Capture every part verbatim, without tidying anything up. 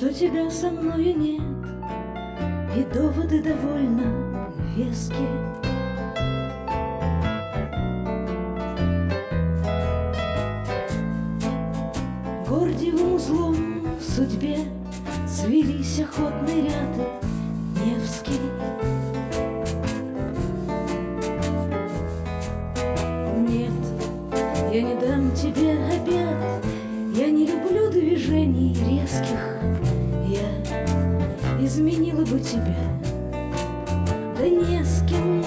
что тебя со мною нет, и доводы довольно веские. Гордиевым узлом в судьбе свелись охотные ряды Невские. Нет, я не дам тебе обед, я не люблю движений резких. Я изменила бы тебя, да не с кем.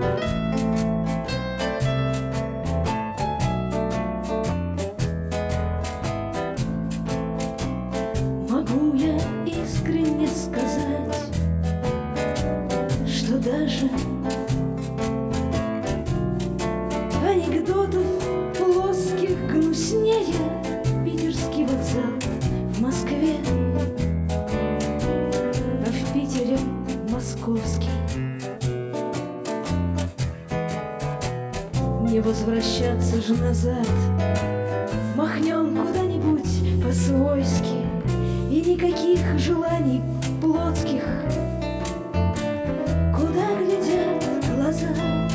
Могу я искренне сказать, что даже анекдотов плоских гнуснее питерский вокзал в Москве, а в Питере московский. Не возвращаться же назад, махнем куда-нибудь по-свойски, и никаких желаний плотских, куда глядят глаза.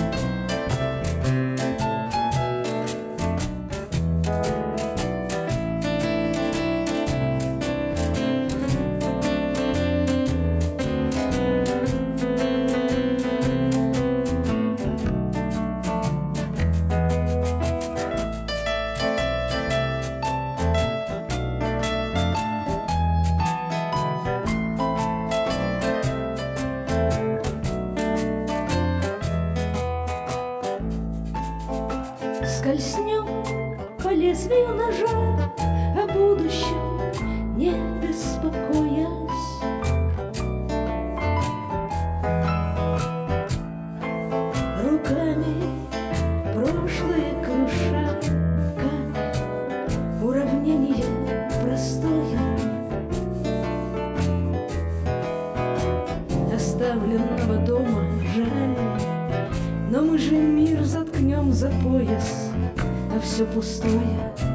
Скользнем по лезвию ножа, о будущем не беспокоясь. Руками прошлое круша, как уравнение простое. Оставленного дома жаль, но мы же мир заткнем за пояс, а все пустое